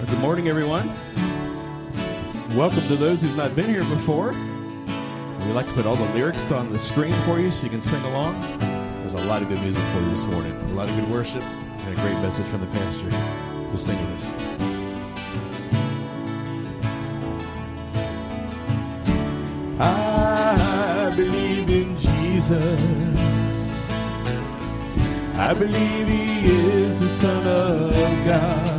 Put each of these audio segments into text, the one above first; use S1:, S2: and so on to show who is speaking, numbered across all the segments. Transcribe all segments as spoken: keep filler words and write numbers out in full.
S1: Good morning, everyone. Welcome to those who've not been here before. We'd like to put all the lyrics on the screen for you so you can sing along. There's a lot of good music for you this morning. A lot of good worship and a great message from the pastor. So sing with us. I believe in Jesus. I believe he is the Son of God.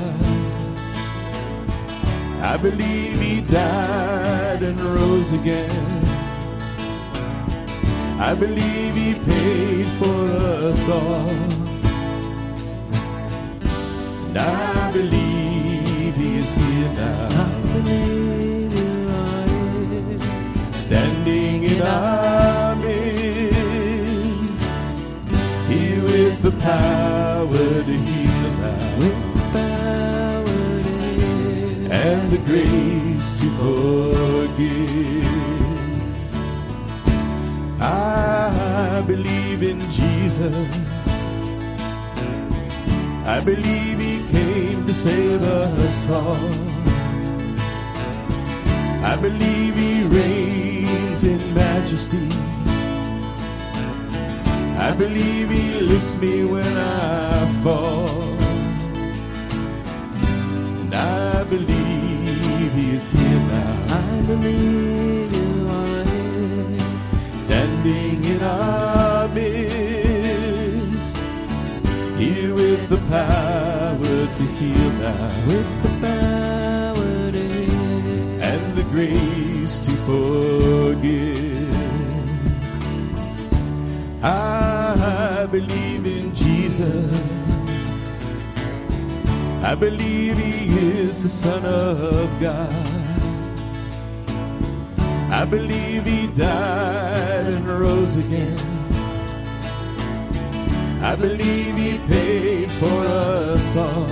S1: I believe he died and rose again. I believe he paid for us all. And I believe he is here now. I believe you are here, standing in our midst, here with the power to heal now, with power to heal, and the grace to forgive. I believe in Jesus. I believe he came to save us all. I believe he reigns in majesty. I believe he lifts me when I fall. And I believe he is here now. I believe you are here, standing in our midst, here with the power to heal now, with the power to heal, and the grace to forgive. I believe in Jesus. I believe he is the Son of God. I believe he died and rose again. I believe he paid for us all.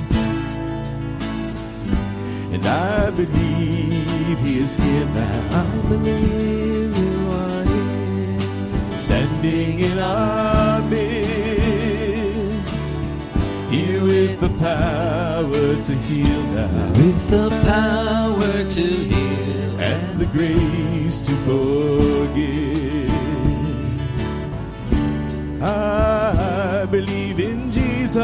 S1: And I believe he is here now. I believe you are here, standing in our midst, here with the power to heal now, with the power to heal, and the grace to forgive. I believe in Jesus.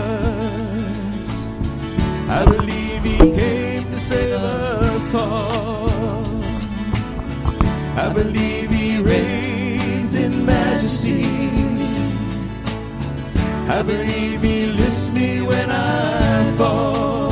S1: I believe he came to save us all. I believe he reigns in majesty. I believe he lifts me when I fall.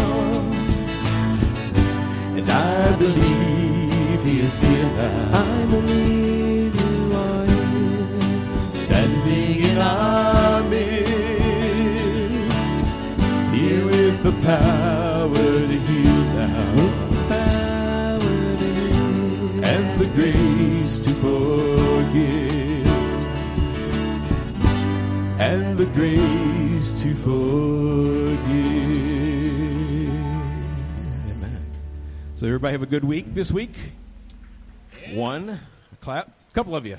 S1: And I believe he is here now. I believe you are here, standing in our midst, here with the power to heal now, with the power to heal, and the grace to forgive, and the grace to forgive. Amen. So everybody have a good week this week? Yeah. One. Clap. A couple of you.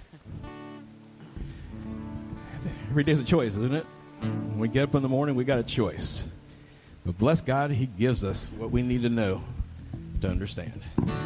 S1: Every day's a choice, isn't it? When we get up in the morning, we got a choice. But bless God, he gives us what we need to know to understand.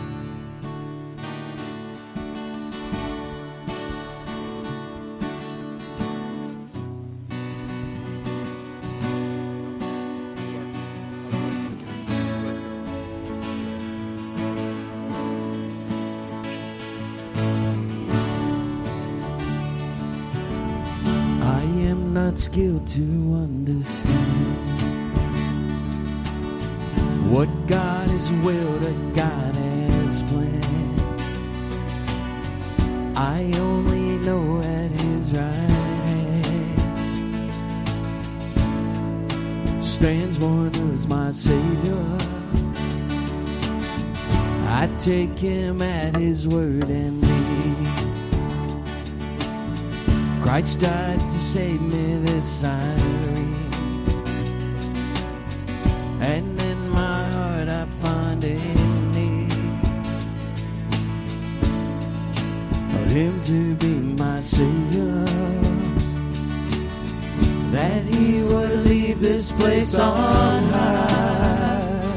S2: Skilled to understand what God has willed and God has planned. I only know at his right hand stands one who is my Savior. I take him at his word and leave. Christ died to save me, this I read. And in my heart I find a need of him to be my Savior, that he would leave this place on high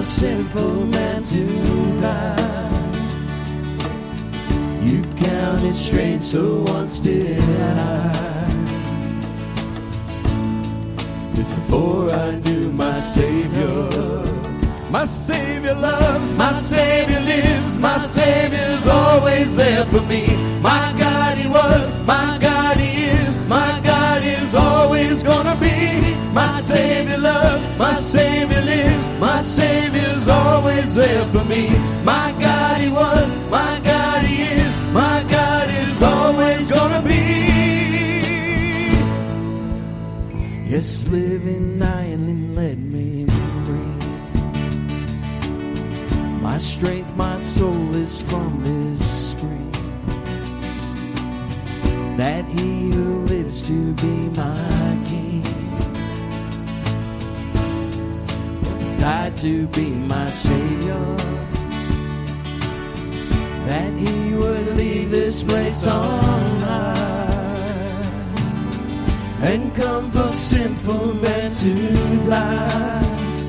S2: sinful man to die. You counted strange, so once did I. Before I knew my Savior, my Savior loves, my Savior lives, my Savior's always there for me. My God He was, my God He is, my God is always gonna be. My Savior loves, my Savior lives, my Savior's always there for me. My God He was, my God He is, my God is always gonna be. Yes, living island let me breathe. My strength, my soul is from this spring. That He who lives to be my King died to be my Savior. That He would leave this place on high and come for sinful men to die.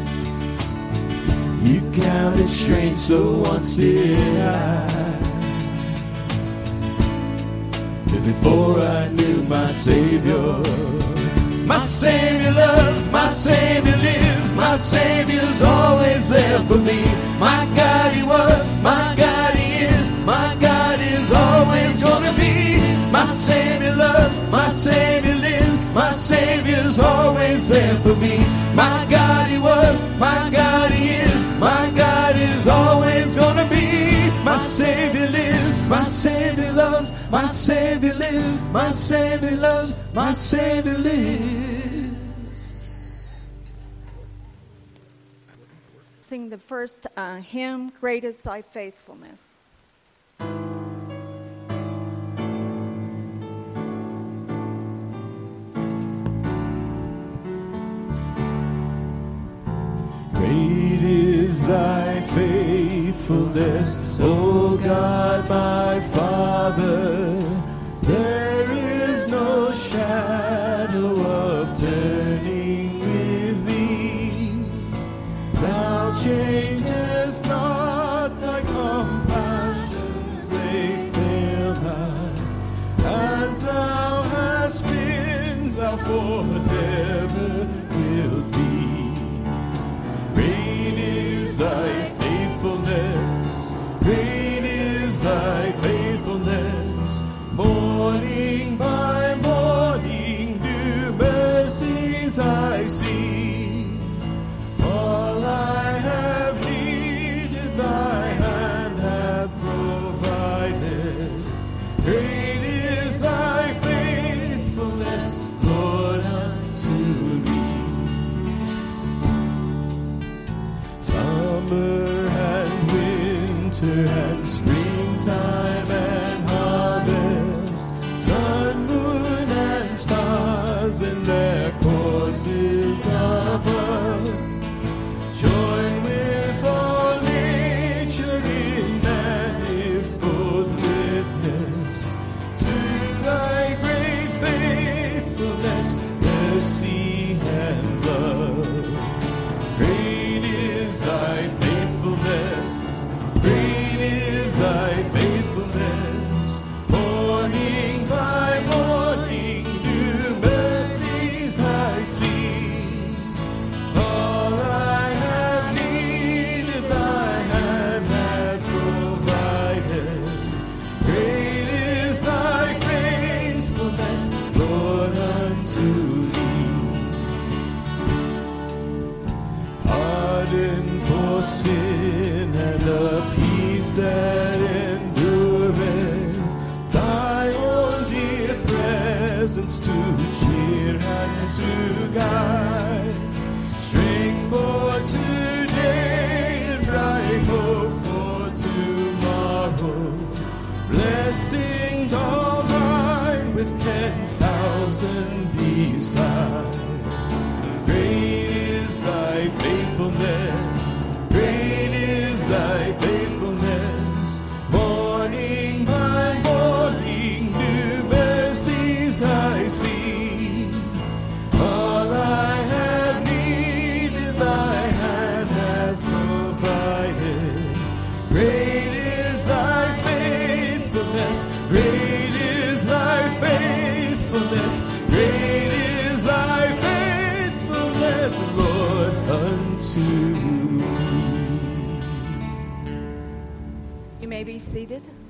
S2: You counted strange, so once did I. Before I knew my Savior, my Savior loves, my Savior lives, my Savior's always there for me. My God He was, my God He is, my God is always gonna be. My Savior loves, my Savior lives, my Savior's always there for me. My God He was, my God He is, my God is always gonna be. My Savior lives, my Savior loves, my Savior lives, my Savior loves, my Savior lives.
S3: Sing the first uh, hymn, Great is Thy Faithfulness.
S1: Great is thy faithfulness, O God my Father. There is no shadow of turning with thee. Thou changest not, thy compassions they fail not. As thou hast been, thou forever wilt be. Great is thy faithfulness, great is thy faithfulness. Morning by morning new mercies I see. All I have needed thy hand hath provided. Great is thy faithfulness, Lord, unto me. Summer and winter and springtime and harvest, sun, moon, and stars in their courses above, join with all nature in manifold witness to thy great faithfulness, mercy, and love. Great is thy faithfulness, great is thy faithfulness. Morning by morning new mercies I see. All I have needed thy hand hath provided. Great is thy faithfulness, Lord, unto me. Pardon for sin and a peace that endureth, thy own dear presence to cheer and to guide, strength for today and bright hope for tomorrow, blessings all mine with ten thousand beside. Great is thy faithfulness, great is thy faithfulness. Morning by morning new mercies I see. All I have needed thy hand hath provided.
S3: may be seated.